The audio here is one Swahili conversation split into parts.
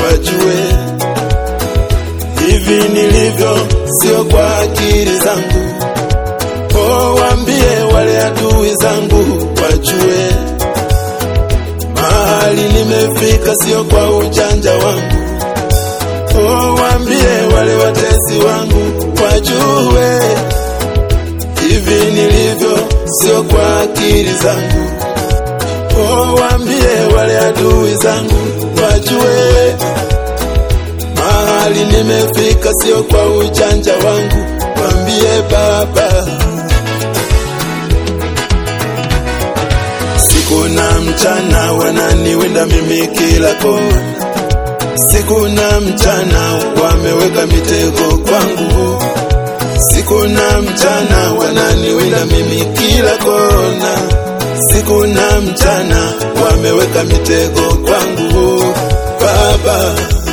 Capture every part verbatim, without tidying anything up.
wajue hivi nilivyo sio kwa akili zangu. Oh, waambie wale adui zangu wajue mahali nimefika sio kwa ujanja wangu. Oh, waambie wale watesi wangu wajue hivi nilivyo sio kwa akili zangu. Oh, waambie wale adui zangu wajue mahali nimefika sio kwa ujanja wangu. Waambie Baba, siku na mchana wananiwinda mimi kila kona. Siku na mchana wameweka mitego kwangu. Siku na mchana wananiwinda mimi kila kona. Siku na mchana wameweka mitego kwangu. Baba,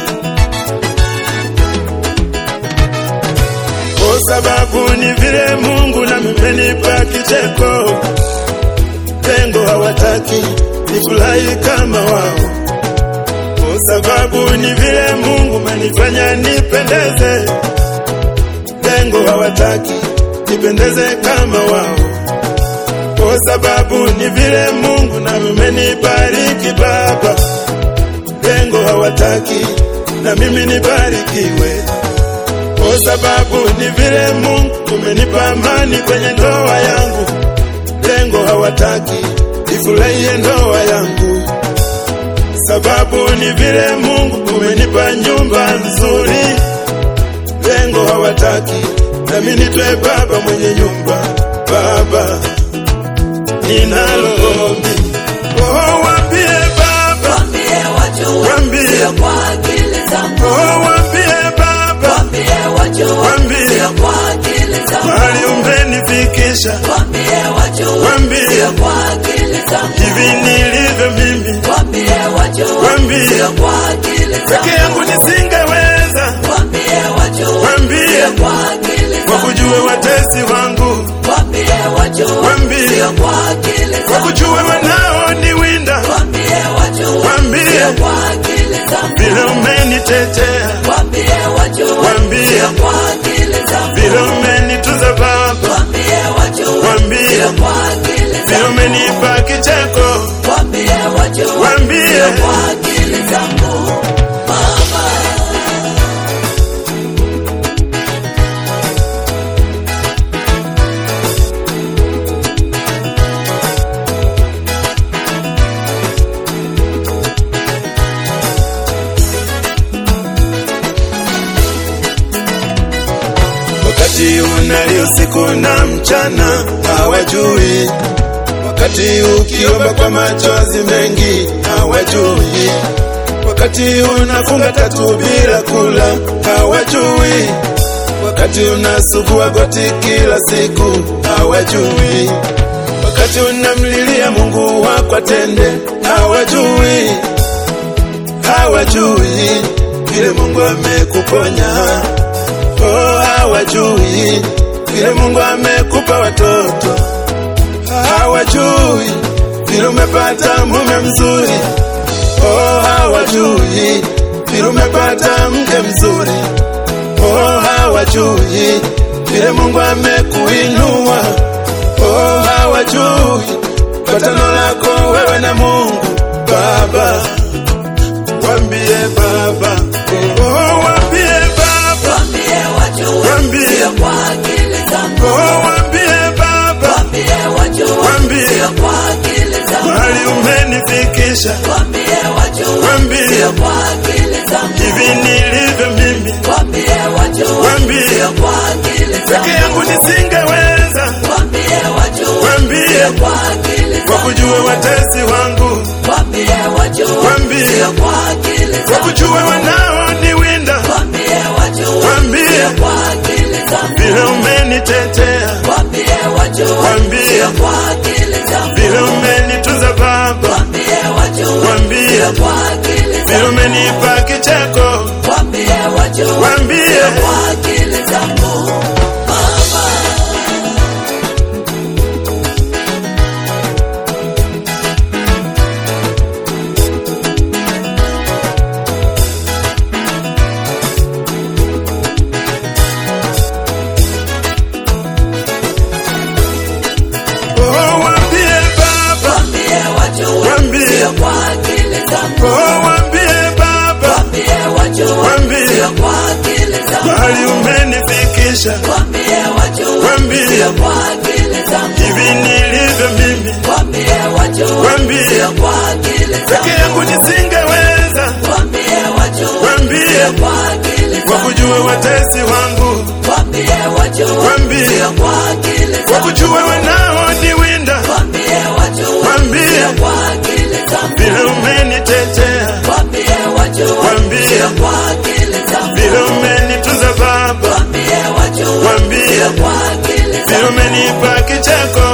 kwa sababu ni vile Mungu na mmenipa kicheko, lengo hawataki nifurahi kama wao. Kwa sababu ni vile Mungu manifanya nipendeze, lengo hawataki nipendeze kama wao. Kwa sababu ni vile Mungu na mmenibariki Baba, lengo hawataki na mimi nibarikiwe. Kwa sababu ni vile Mungu umenipa amani kwenye ndoa yangu, lengo hawataki nifurahie ndoa yangu. Sababu ni vile Mungu umenipa nyumba nzuri, lengo hawataki na mimi nitwe baba mwenye nyumba. Baba, ninalo ombi. Oh, waambie Baba, waambie watu sio kwa akili zangu. Oh, waambie Baba, waambie watu waambie sio kwa akili zangu. mahali umenifikisha. Waambie watu Waambie sio kwa akili zangu. hivi nilivyo mimi. Waambie watu Waambie sio kwa akili zangu. peke yangu nisingeweza. Waambie watu Waambie sio kwa akili zangu. wakujue watesi wangu. Waambie watu Waambie sio kwa akili zangu. wakujue wanaoniwinda. Waambie watu Waambie sio kwa akili zangu. vile umenitetea. Waambie watu Waambie sio kwa akili zangu. vile umenitunza Baba. Waambie watu Waambie sio kwa akili vile zangu. umenipa kicheko. Waambie watu Waambie sio kwa akili zangu. Mama, wakati unali usiku na mchana hawajui, wakati ukiomba kwa machozi mengi hawajui, wakati unafunga tatu bila kula hawajui, wakati unasugua goti kila siku hawajui, wakati unamlilia Mungu wako atende hawajui, hawajui vile Mungu amekuponya. Oh, hawajui vile Mungu amekupa watoto. Hawajui vile umepata mume mzuri. Oh, hawajui vile umepata mke mzuri. Oh, hawajui vile Mungu amekuinua. Oh, hawajui patano lako wewe na Mungu. Baba, waambie Baba. Oh, waambie Baba. waambie watu Waambie. sio kwa akili zangu. Oh, waambie Baba. Waambie watu Waambie. sio kwa akili zangu. mahali umenifikisha. Waambie watu Waambie sio kwa akili zangu. hivi nilivyo mimi. Waambie watu Waambie sio kwa akili peke zangu. yangu nisingeweza. Waambie watu Waambie sio kwa akili zangu. wakujue watesi wangu. Waambie watu Waambie sio kwa akili zangu. wakujue wanaoniwinda. Waambie watu Waambie sio kwa akili zangu. vile umenitetea. Waambie watu Waambie sio kwa akili zangu. vile umenitunza Baba. Waambie watu Waambie sio kwa akili vile zangu. umenipa kicheko. Waambie watu Waambie sio kwa akili zangu. Mama, maisha. Waambie wajue Waambie. sio kwa akili zangu. Hivi nilivyo mimi. Waambie wajue Waambie. sio kwa akili zangu. Peke yangu nisingeweza. Waambie wajue Waambie. sio kwa akili zangu. Wakujue watesi wangu. Waambie wajue Waambie. sio kwa akili zangu. Wakujue wanaoniwinda. Waambie wajue Waambie. sio kwa akili zangu. Vile umenitetea. Waambie wajue Waambie. sio kwa akili zangu. Vile umenitunza Baba. Waambie wajue Waambie. sio kwa akili Vile zangu. umenipa kicheko